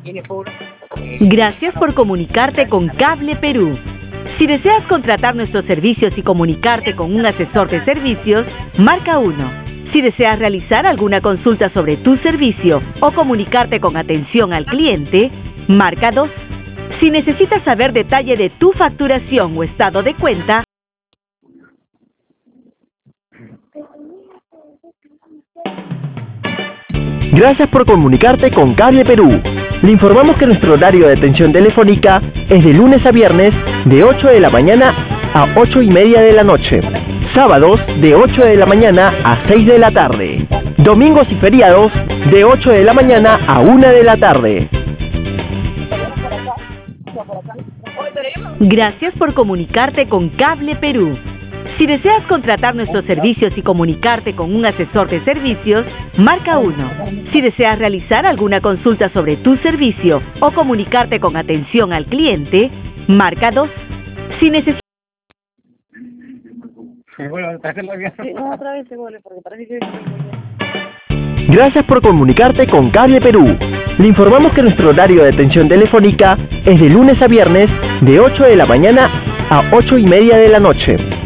Gracias por comunicarte con Cable Perú. Si deseas contratar nuestros servicios y comunicarte con un asesor de servicios, marca 1. Si deseas realizar alguna consulta sobre tu servicio o comunicarte con atención al cliente, marca 2. Si necesitas saber detalle de tu facturación o estado de cuenta, Gracias por comunicarte con Cable Perú. Le informamos que nuestro horario de atención telefónica es de lunes a viernes de 8 de la mañana a 8:30 de la noche. Sábados de 8 de la mañana a 6 de la tarde. Domingos y feriados de 8 de la mañana a 1 de la tarde. gracias por comunicarte con Cable Perú. Si deseas contratar nuestros servicios y comunicarte con un asesor de servicios, marca 1. Si deseas realizar alguna consulta sobre tu servicio o comunicarte con atención al cliente, marca 2. Si necesitas... Gracias por comunicarte con Cable Perú. Le informamos que nuestro horario de atención telefónica es de lunes a viernes de 8 de la mañana a 8:30 de la noche.